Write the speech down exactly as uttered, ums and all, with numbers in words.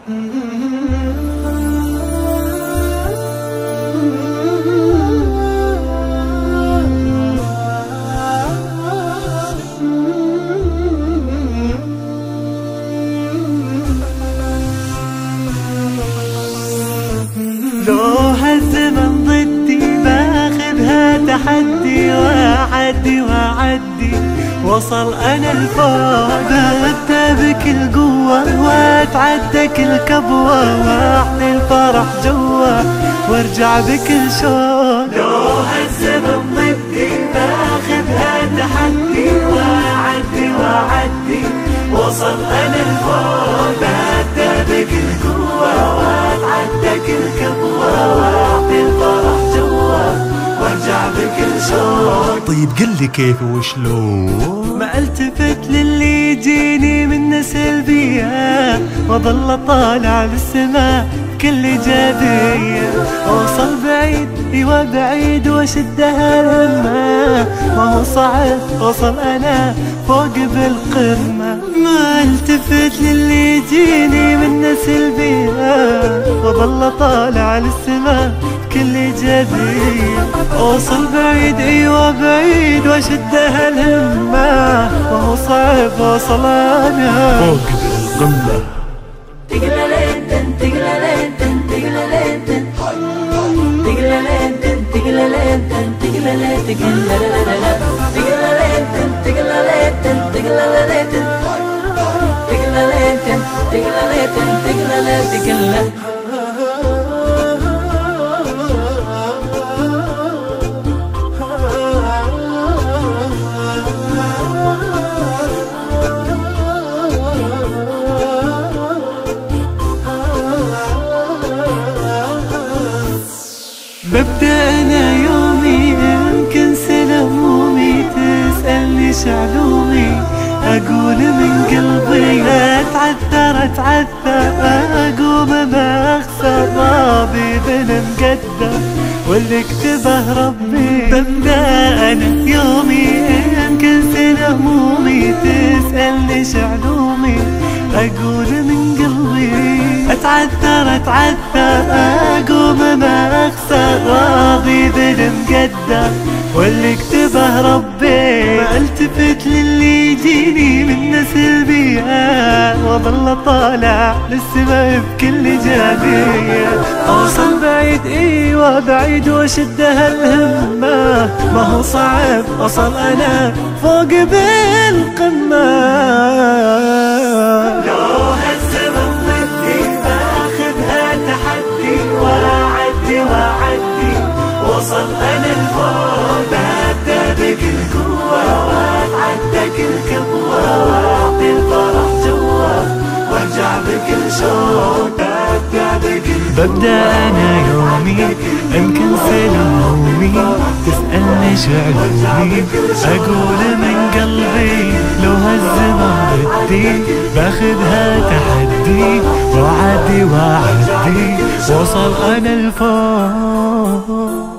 لو هالزمن ضدي باخذها تحدي، واعدي واعدي وصل انا الفوق، ابدا بكل قوة واتعدى كل كبوة، واعطي الفرح جوا وارجع بكل شوق. لو هالزمن ضدي باخذها تحدي، واعدي واعدي وصل انا الفوق، ابدا بكل قوة واتعدى كل كبوة، واعطي الفرح جوا وارجع بكل شوق. طيب قلي كيف وشلون؟ ما التفت للي يجيني منه سلبية، واظل طالع بالسماء كل ايجابية، اوصل بعيد ايوه بعيد واشدها الهمة، ما هو صعب اوصل انا فوق بالقمة. ما التفت للي يجيني منه سلبية، واظل طالع للسماء كل ايجابية، اوصل بعيد ايوه بعيد واشدها الهمة، ما هو صعب اوصل انا فوق بالقمة. تقلالين تقلالين تقلالين تقلالين تقلالين تقلالين تقلالين تقلالين تقلالين. ببدأ أنا يومي يمكن سنة همومي، تسألني شعلومي أقول من قلبي، أتعثر أتعثر أقوم ما أخسر، راضي بالمقدر واللي كتبه ربي. ببدأ أنا يومي يمكن سنة همومي، تسألني شعلومي أقول من قلبي، أتعثر أتعثر أقوم ما أخسر، راضي بالمقدر واللي كتبه ربي. ما التفت للي يجيني منه سلبية، واظل طالع للسما بكل ايجابية، اوصل بعيد ايوه بعيد واشدها الهمة، ما هو صعب اوصل انا فوق بالقمة. وصل أنا الفوق، ببدأ بكل قوة واتعدى كل كبوة، واعطي الفرح جوا وارجع بكل شوق. ببدأ بكل ببدأ أنا يومي يمكن سنة همومي، تسألني شعلومي أقول من قلبي، لو هالزمن ضدي باخذها تحدي، وعدي وعدي وصل أنا الفوق.